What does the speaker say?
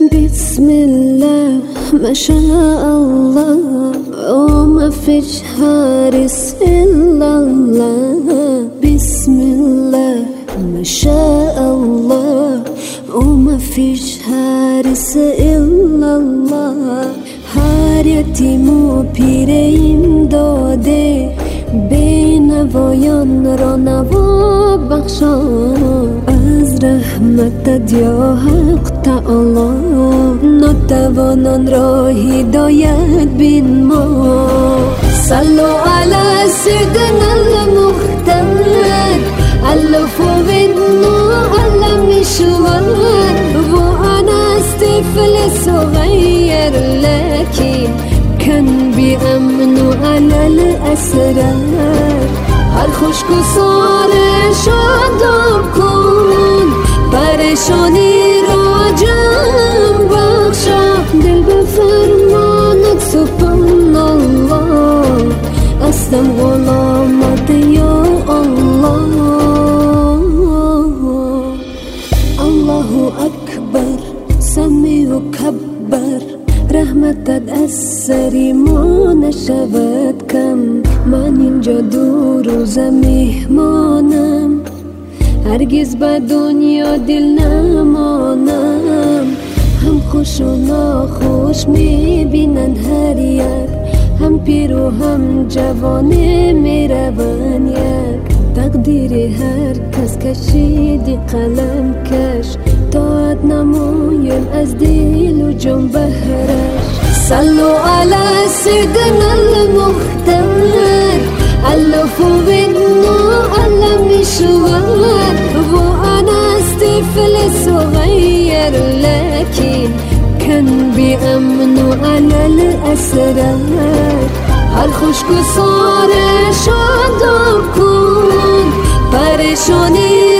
بسم الله ما شاء الله وما فيش حارس إلا الله. بسم الله ما شاء الله وما فيش حارس إلا الله. هر یتیمو پیر این داده بینوایان را نوا بخشا. از رحمتت یا حق تعالی ناتوانان را هدایت بین ما. صلو علی سیدنا المختار الف ودنا علم شوار. وانا طفل صغير لكن كان بأمن على الأسرار. هر خشک و ساره شاداب کن پریشانی را جمع بخشا. دل به فرمانت سبحان الله هستم غلامت یا الله. الله اکبر سمی و کبر رحمتت از سری ما نشود کم. من اینجا دو روز مهمانم هرگز به دنیا دل نمانم. هم خوش و ناخوش میبینن هر یک، هم پیر و هم جوانه میروان یک. تقدیر هر کس کشیدی قلم کش طاعت نمایم از دل و جان بهرش. صلو علی سیدنا المختار الف ودنا علم شوار. وانا طفل صغير لكن كان بأمن على الأسرار. هر خشک و ساره شاداب کن پریشانی